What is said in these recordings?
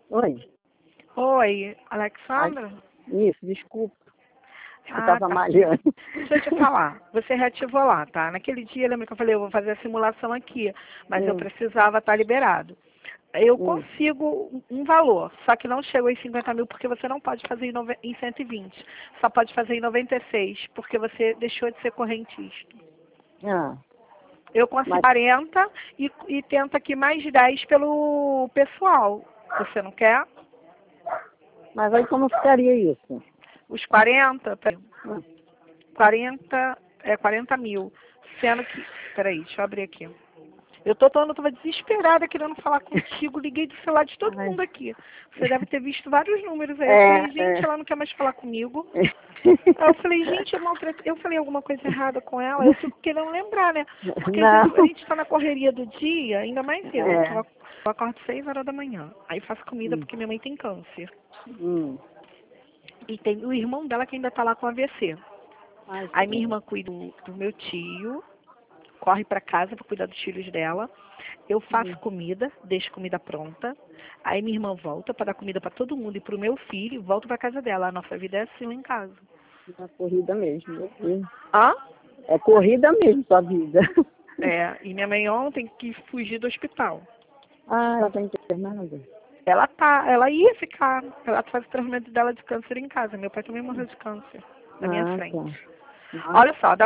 Oi. Oi, Ai, Alexandra? isso, desculpa. Acho que eu Ah, tava tá. malhando. Deixa eu te falar. Você reativou lá, tá? Naquele dia, lembra que eu falei, eu vou fazer a simulação aqui, mas eu Hum, precisava estar liberado. Eu hum. consigo um valor, só que não chegou em 50 mil porque você não pode fazer em 120. Só pode fazer em 96, porque você deixou de ser correntista. Ah, Eu consigo mas, 40 e tento aqui mais 10 pelo pessoal. Você não quer? mas aí como ficaria isso? Os 40? Hum. 40 mil. Sendo que. Peraí, deixa eu abrir aqui. Eu tava desesperada querendo falar contigo, liguei do celular de todo Ai. mundo aqui. Você deve ter visto vários números aí. Eu É, falei, gente, ela não quer mais falar comigo. Aí eu falei, gente, eu falei alguma coisa errada com ela, eu fico querendo lembrar, né? Porque às vezes a Não. gente está na correria do dia, ainda mais eu, que É. eu acordo 6 horas da manhã. Aí faço comida Hum, porque minha mãe tem câncer. hum. E tem o irmão dela que ainda tá lá com AVC. Ai, Aí minha senhor. irmã cuida do meu tio, corre para casa para cuidar dos filhos dela. Eu faço Hum. comida, deixo comida pronta. Aí minha irmã volta para dar comida para todo mundo e para o meu filho e volto para casa dela. A nossa vida é assim lá em casa. É corrida mesmo, meu Deus. Hã? É corrida mesmo sua vida. É, e minha mãe ontem quis fugir do hospital. Ah, ela tá internada? Ela ia ficar, ela faz o tratamento dela de câncer em casa. Meu pai também morreu de câncer, na minha Ah, tá. frente. Nossa. Olha só, dá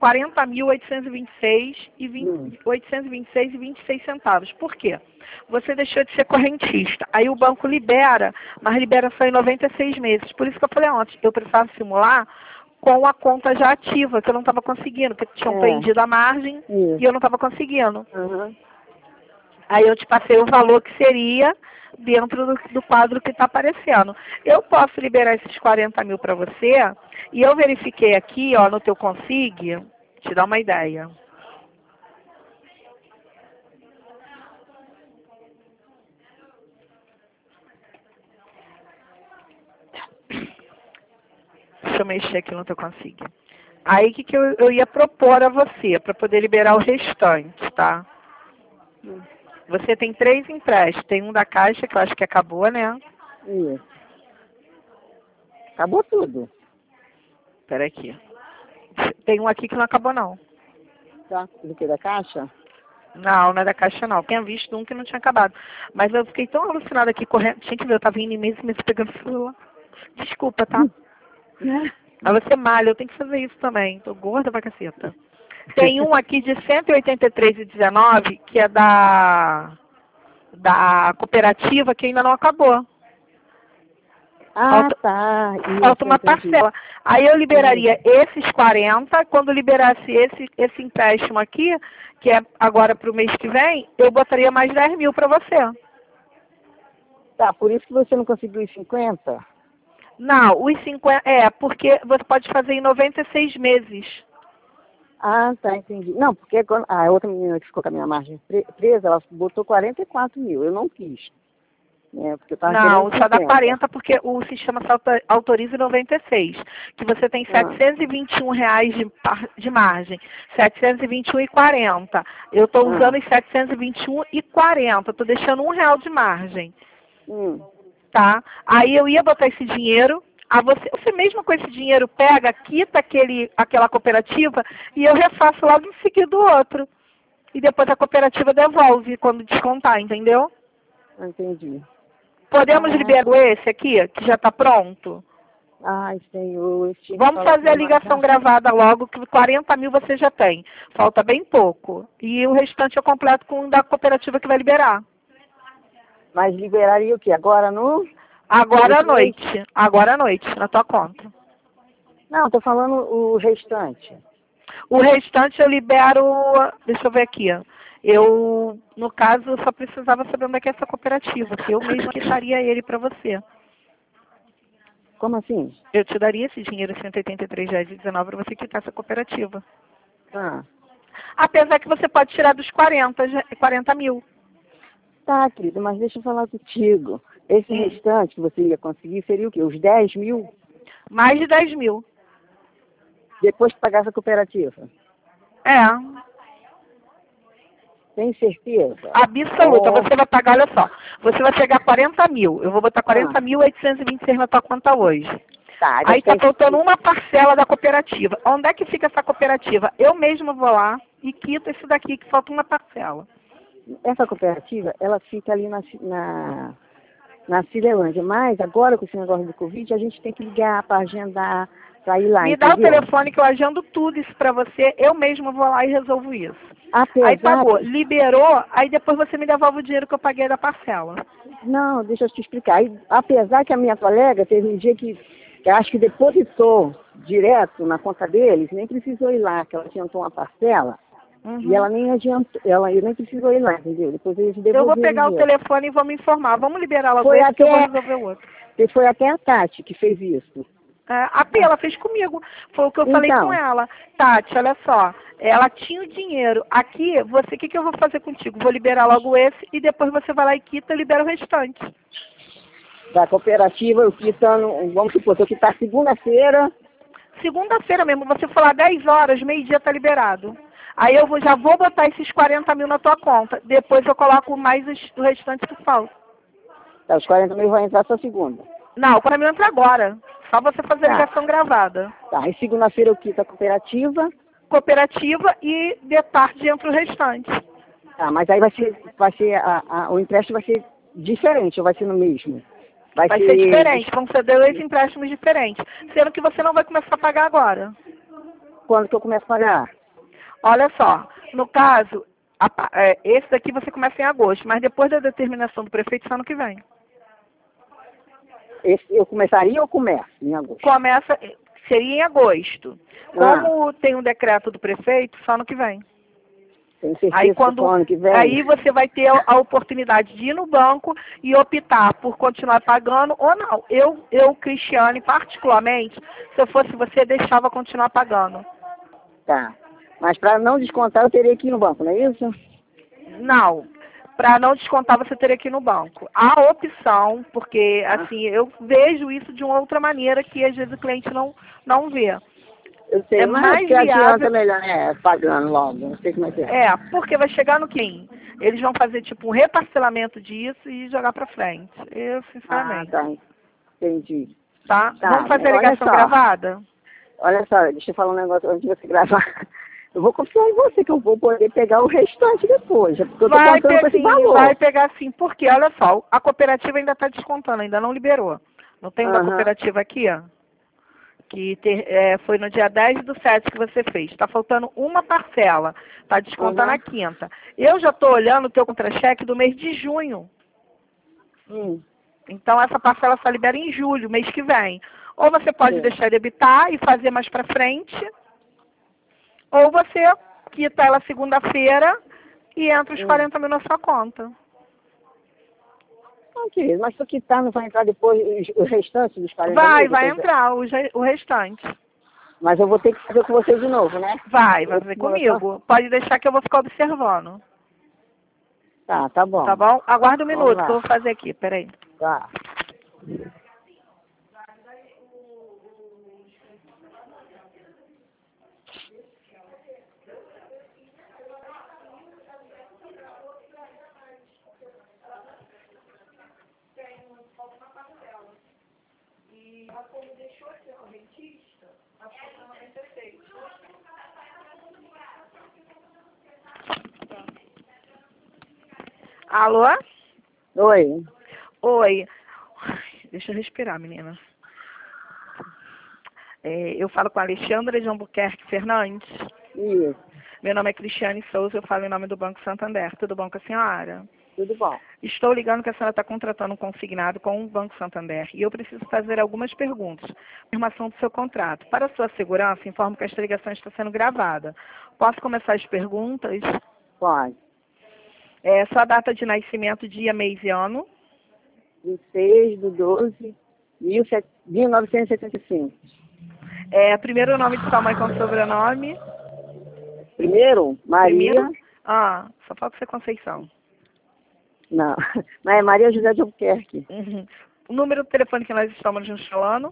40.826 e Hum. 826 e 26 centavos. Por quê? Você deixou de ser correntista. Aí o banco libera, mas libera só em 96 meses. Por isso que eu falei ontem, eu precisava simular com a conta já ativa, que eu não estava conseguindo, porque tinham É, prendido a margem e isso. eu não estava conseguindo. Aham. Aí eu te passei o valor que seria dentro do quadro que está aparecendo. Eu posso liberar esses 40 mil para você e eu verifiquei aqui, ó, no teu consig, te dar uma ideia. Deixa eu mexer aqui no teu consig. Aí o que eu ia propor a você para poder liberar o restante, tá? Hum. Você tem 3 empréstimos. Tem um da Caixa, que eu acho que acabou, né? Isso. Acabou tudo. Espera aqui. Tem um aqui que não acabou, não. Tá? Do que da caixa? Não, não é da Caixa, não. Tinha visto um que não tinha acabado. Mas eu fiquei tão alucinada aqui correndo. Tinha que ver, eu tava indo imenso, imenso pegando o celular. Desculpa, tá? Né? Mas você malha, eu tenho que fazer isso também. Tô gorda pra caceta. Tem um aqui de 183,19, que é da cooperativa, que ainda não acabou. Ah, Falta, tá. falta Isso, uma entendi. parcela. Aí eu Isso. liberaria esses 40, quando liberasse esse empréstimo aqui, que é agora para o mês que vem, eu botaria mais 10 mil para você. Tá, por isso que você não conseguiu os 50? Não, os 50, porque você pode fazer em 96 meses. Ah, tá, entendi. Não, porque quando a outra menina que ficou com a minha margem presa, ela botou 44 mil. Eu não quis, né? Porque eu tava querendo Não, só dá 50. 40 porque o sistema só autoriza em 96, que você tem Ah, R$ 721 de margem, 721,40. Eu estou ah, usando os 721,40, estou deixando R$ 1 de margem, hum. tá? Aí eu ia botar esse dinheiro, você mesmo com esse dinheiro pega, quita aquela cooperativa e eu refaço logo em seguida o outro. E depois a cooperativa devolve quando descontar, entendeu? Entendi. Podemos Ah, liberar esse aqui, que já está pronto? ai, Senhor, eu tinha que Vamos falar fazer com a o ligação Marcão. gravada logo, que 40 mil você já tem. Falta bem pouco. E o restante eu completo com o da cooperativa que vai liberar. Mas liberaria o quê? Agora no, Agora à nesse mês? noite. Agora à noite, na tua conta. Não, tô falando o restante. O restante eu libero. Deixa eu ver aqui. Eu, no caso, só precisava saber onde é que é essa cooperativa, que eu mesma quitaria ele para você. Como assim? Eu te daria esse dinheiro, R$ 183,19, para você quitar essa cooperativa. Ah, Apesar que você pode tirar dos 40 mil. tá, querido, mas deixa eu falar contigo. Esse Hum. restante que você ia conseguir seria o quê? Os 10 mil? Mais de 10 mil. Depois que pagar essa cooperativa? É. Tem certeza? Absoluta. Oh. Você vai pagar, olha só, você vai pegar 40 mil. Eu vou botar 40.826 na tua conta hoje. Tá, Aí está faltando uma parcela da cooperativa. Onde é que fica essa cooperativa? Eu mesma vou lá e quito esse daqui, que falta uma parcela. Essa cooperativa, ela fica ali na Cirelândia, mas agora com esse negócio do Covid, a gente tem que ligar para agendar, para ir lá, Me entendeu? dá o telefone que eu agendo tudo isso para você, eu mesma vou lá e resolvo isso. Apesar Aí pagou, liberou, aí depois você me devolve o dinheiro que eu paguei da parcela. Não, deixa eu te explicar. Aí, apesar que a minha colega teve um dia que eu acho que depositou direto na conta deles, nem precisou ir lá, que ela adiantou uma parcela, e ela nem adiantou, ela nem precisou ir lá, entendeu? Depois eles devolveram. Eu vou pegar o telefone e vou me informar. Vamos liberar logo esse que eu vou resolver o outro. Foi até a Tati que fez isso. A P, ela fez comigo. Foi o que eu falei com ela. Tati, olha só. Ela tinha o dinheiro. Aqui, o que eu vou fazer contigo? Vou liberar logo esse e depois você vai lá e quita e libera o restante. Da cooperativa, eu quitando, vamos supor, se eu quitar segunda-feira. Segunda-feira mesmo, você for lá 10 horas, meio-dia tá liberado. Aí eu já vou botar esses 40 mil na tua conta. Depois eu coloco mais o restante que falta. Tá, os 40 mil vai entrar só segunda. Não, o 40 mil entra agora. Só você fazer a ligação gravada. Tá, e segunda-feira eu quito a cooperativa. Cooperativa e de tarde entra o restante. Tá, mas aí o empréstimo vai ser diferente ou vai ser no mesmo? Vai ser diferente, vão ser 2 empréstimos diferentes. Sendo que você não vai começar a pagar agora. Quando que eu começo a pagar? Olha só, no caso, esse daqui você começa em agosto, mas depois da determinação do prefeito, ano que vem. Eu começaria ou começo em agosto? Seria em agosto. Como tem um decreto do prefeito, só ano que vem. Tem certeza que ano que vem? Aí você vai ter a oportunidade de ir no banco e optar por continuar pagando ou não. Eu, Cristiane, particularmente, se eu fosse você, deixava continuar pagando. Tá. Mas para não descontar, eu teria que ir no banco, não é isso? Não. Para não descontar, você teria que ir no banco. Há opção, porque assim, eu vejo isso de uma outra maneira que às vezes o cliente não vê. Eu sei, mas que adianta melhor, pagando logo, não sei como é que é. Porque vai chegar no quem? Eles vão fazer tipo um reparcelamento disso e jogar para frente. Eu, sinceramente. Tá, entendi. Tá? Vamos fazer a ligação gravada? Olha só, deixa eu falar um negócio antes de você gravar. Eu vou confiar em você que eu vou poder pegar o restante depois, porque eu tô contando com esse valor. Vai pegar sim, porque olha só, a cooperativa ainda está descontando, ainda não liberou. Não tem uma cooperativa aqui, ó? Que foi no dia 10/7 que você fez. Está faltando uma parcela. Está descontando a quinta. Eu já estou olhando o teu contra-cheque do mês de junho. Então, essa parcela só libera em julho, mês que vem. Ou você pode deixar debitar e fazer mais para frente, ou você quita ela segunda-feira e entra os 40 mil na sua conta. Ok, mas se eu quitar, não vai entrar depois o restante dos 40 mil? Vai entrar o restante. Mas eu vou ter que fazer com você de novo, né? Vai fazer comigo. Pode deixar que eu vou ficar observando. Tá bom. Tá bom? Aguarda um minuto que eu vou fazer aqui, peraí. Tá. Como deixou de ser correntista, acho que foi 96. Alô? Oi. Oi. Deixa eu respirar, menina. Eu falo com a Alexandra de Albuquerque Fernandes. Isso. Meu nome é Cristiane Souza, eu falo em nome do Banco Santander. Tudo bom com a senhora? Tudo bom. Estou ligando que a senhora está contratando um consignado com o Banco Santander e eu preciso fazer algumas perguntas. Informação do seu contrato. Para sua segurança, informo que esta ligação está sendo gravada. Posso começar as perguntas? Pode. Sua data de nascimento, dia, mês e ano? 26/12/1975. Primeiro nome de sua mãe com sobrenome? Primeiro, Maria. Só falta ser Conceição. Não, mas é Maria José de Albuquerque. O número do telefone que nós estamos nos falando?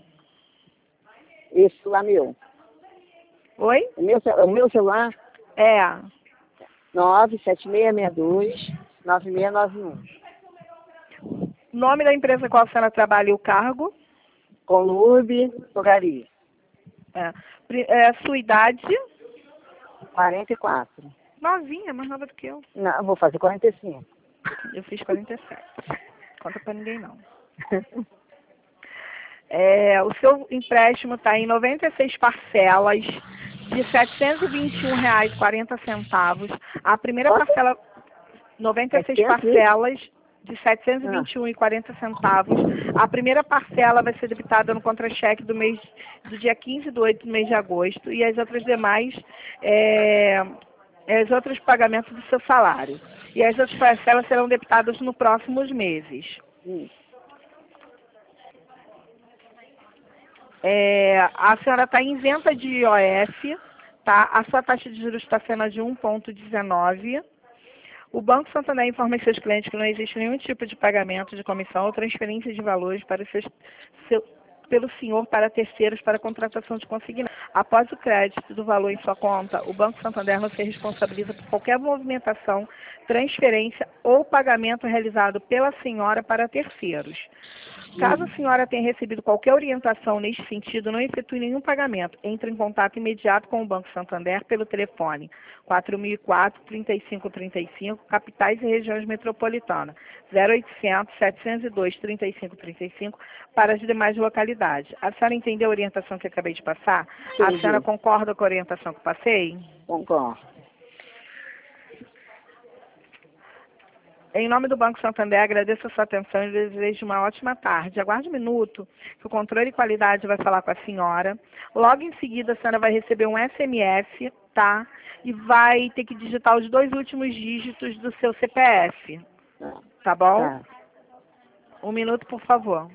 Esse lá meu. Oi? O meu celular? 97662-9691. Nome da empresa qual a senhora trabalha e o cargo? Conlurbe Fogaria. Sua idade? 44. Novinha, mais nova do que eu. Não, vou fazer 45. Eu fiz 47. Conta pra ninguém, não. O seu empréstimo está em 96 parcelas de R$ 721,40. A primeira parcela, 96 parcelas de R$ 721,40. A primeira parcela vai ser debitada no contra-cheque do dia 15/8 do mês de agosto e as outras demais, os outros pagamentos do seu salário. E as outras parcelas serão debitadas nos próximos meses. A senhora está isenta de IOF, tá? A sua taxa de juros está sendo de 1,19. O Banco Santander informa aos seus clientes que não existe nenhum tipo de pagamento de comissão ou transferência de valores pelo senhor para terceiros para contratação de consignado. Após o crédito do valor em sua conta, o Banco Santander não se responsabiliza por qualquer movimentação, transferência ou pagamento realizado pela senhora para terceiros. Caso a senhora tenha recebido qualquer orientação neste sentido, não efetue nenhum pagamento. Entre em contato imediato com o Banco Santander pelo telefone 4004-3535, capitais e regiões metropolitanas, 0800-702-3535, para as demais localidades. A senhora entendeu a orientação que eu acabei de passar? Entendi. A senhora concorda com a orientação que eu passei? Concordo. Em nome do Banco Santander, agradeço a sua atenção e desejo uma ótima tarde. Aguarde um minuto, que o controle de qualidade vai falar com a senhora. Logo em seguida, a senhora vai receber um SMS, tá? E vai ter que digitar os 2 últimos dígitos do seu CPF. Tá bom? Tá. Um minuto, por favor.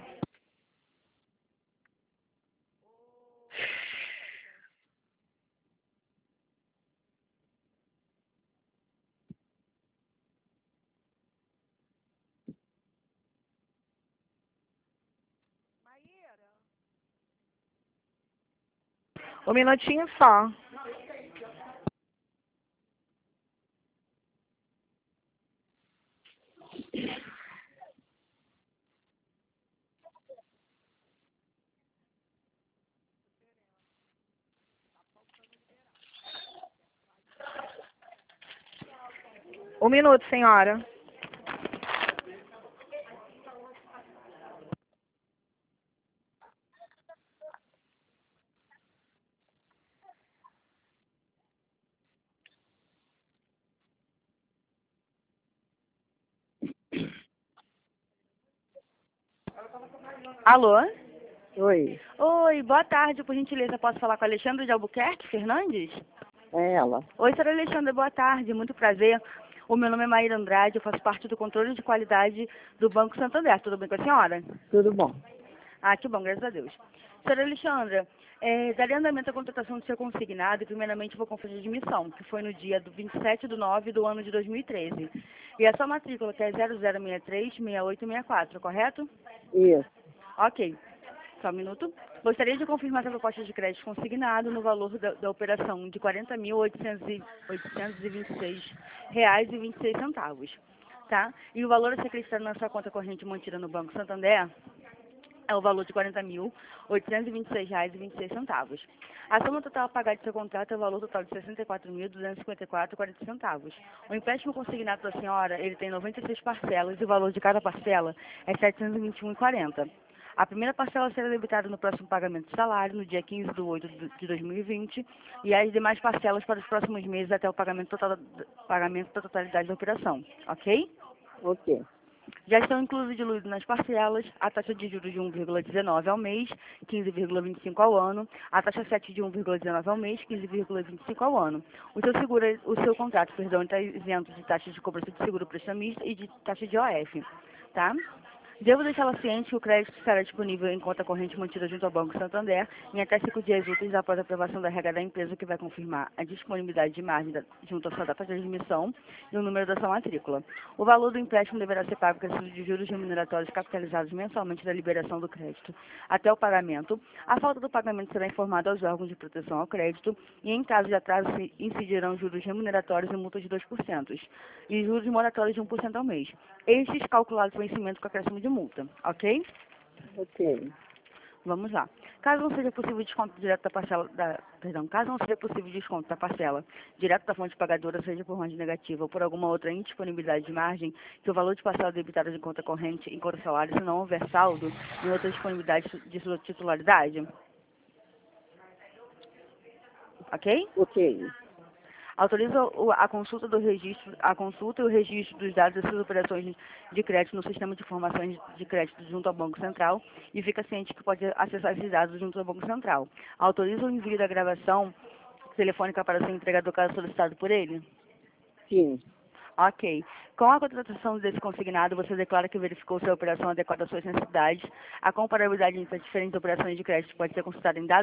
Um minutinho só. Um minuto, senhora. Alô? Oi, Oi, boa tarde, por gentileza, posso falar com a Alexandra de Albuquerque Fernandes? é ela. Oi, senhora Alexandra, boa tarde, muito prazer. O meu nome é Maíra Andrade, eu faço parte do controle de qualidade do Banco Santander. Tudo bem com a senhora? Tudo bom. Ah, que bom, graças a Deus. Senhora Alexandra, daria andamento à contratação do seu consignado e primeiramente vou conferir a admissão, que foi no dia do 27/9 do ano de 2013. E a sua matrícula, que é 0063-6864, correto? Isso. Ok. Só um minuto. Gostaria de confirmar a proposta de crédito consignado no valor da operação de R$ 40.826,26, tá? E o valor a ser acrescentado na sua conta corrente mantida no Banco Santander é o valor de R$ 40.826,26. A soma total a pagar de seu contrato é o valor total de R$ 64.254,40. O empréstimo consignado da senhora, ele tem 96 parcelas e o valor de cada parcela é R$ 721,40. A primeira parcela será debitada no próximo pagamento de salário, no dia 15/8 de 2020, e as demais parcelas para os próximos meses até o pagamento da totalidade da operação, ok? Ok. Já estão incluídos nas parcelas a taxa de juros de 1,19 ao mês, 15,25 ao ano, a taxa 7 de 1,19 ao mês, 15,25 ao ano. O seu contrato, está isento de taxa de cobrança de seguro prestamista e de taxa de OF, tá? Devo deixá-la ciente que o crédito estará disponível em conta corrente mantida junto ao Banco Santander em até 5 dias úteis após a aprovação da regra da empresa, que vai confirmar a disponibilidade de margem junto à sua data de admissão e o número da sua matrícula. O valor do empréstimo deverá ser pago acrescido de juros remuneratórios capitalizados mensalmente da liberação do crédito até o pagamento. A falta do pagamento será informada aos órgãos de proteção ao crédito e, em caso de atraso, se incidirão juros remuneratórios e multas de 2% e juros moratórios de 1% ao mês. Estes calculados o vencimento com acréscimo de multa, ok? Ok. Vamos lá. Caso não seja possível desconto direto da parcela, caso não seja possível desconto da parcela direto da fonte pagadora, seja por margem negativa ou por alguma outra indisponibilidade de margem, que o valor de parcela debitada de conta corrente em conta salário, se não houver saldo em outra disponibilidade de sua titularidade, ok? Ok. Autoriza a consulta e o registro dos dados das suas operações de crédito no sistema de informações de crédito junto ao Banco Central e fica ciente que pode acessar esses dados junto ao Banco Central. Autoriza o envio da gravação telefônica para o seu entregador caso solicitado por ele? Sim. Ok. Com a contratação desse consignado, você declara que verificou se a operação adequada às suas necessidades. A comparabilidade entre as diferentes operações de crédito pode ser consultada em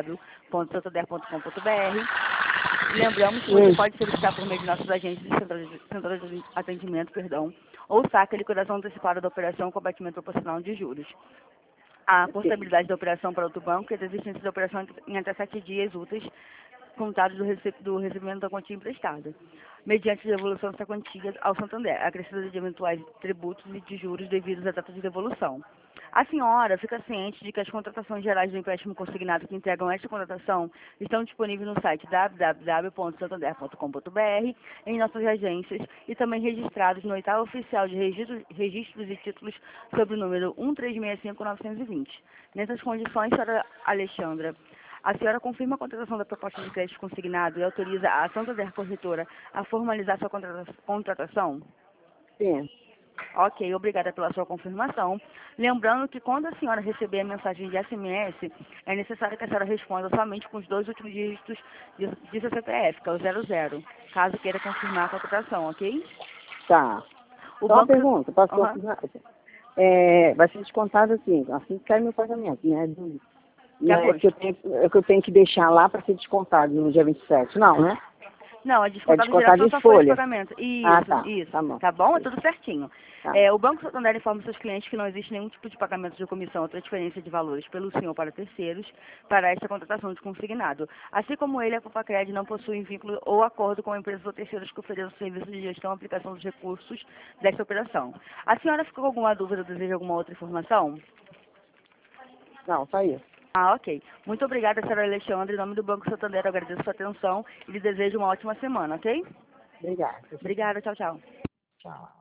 www.santander.com.br. Lembramos que você pode solicitar por meio de nossos agentes de central de atendimento, ou saque a liquidação antecipada da operação com abatimento proporcional de juros. A portabilidade da operação para outro banco e a desistência da operação em até 7 dias úteis contados do recebimento da quantia emprestada, mediante devolução dessa quantia ao Santander, acrescida de eventuais tributos e de juros devidos à data de devolução. A senhora fica ciente de que as contratações gerais do empréstimo consignado que entregam esta contratação estão disponíveis no site www.santander.com.br, em nossas agências e também registrados no oitavo oficial de registros e títulos sob o número 1365920. Nessas condições, senhora Alexandra, a senhora confirma a contratação da proposta de crédito consignado e autoriza a Santander Corretora a formalizar sua contratação? Sim. Ok, obrigada pela sua confirmação. Lembrando que quando a senhora receber a mensagem de SMS, é necessário que a senhora responda somente com os 2 últimos dígitos de seu CPF, que é o 00, caso queira confirmar a contratação, ok? Tá. O Só uma banco... pergunta, posso confirmar? Vai ser descontado assim que cai meu pagamento, né? De Não é agosto. que eu tenho que deixar lá para ser descontado no dia 27, não, né? Não, é descontado direto descontado na de sua folha de folha. pagamento. Isso, Ah, tá. isso. Tá bom. Tá bom? É tudo certinho. Tá. O Banco Santander informa seus clientes que não existe nenhum tipo de pagamento de comissão ou transferência de valores pelo senhor para terceiros para esta contratação de consignado. Assim como ele, a Copacred não possui vínculo ou acordo com empresas ou terceiros que ofereçam serviço de gestão e aplicação dos recursos desta operação. A senhora ficou com alguma dúvida ou deseja alguma outra informação? Não, só isso. Ah, ok. Muito obrigada, senhora Alexandre. Em nome do Banco Santander, eu agradeço a sua atenção e lhe desejo uma ótima semana, ok? Obrigada. Obrigada, tchau, tchau. Tchau.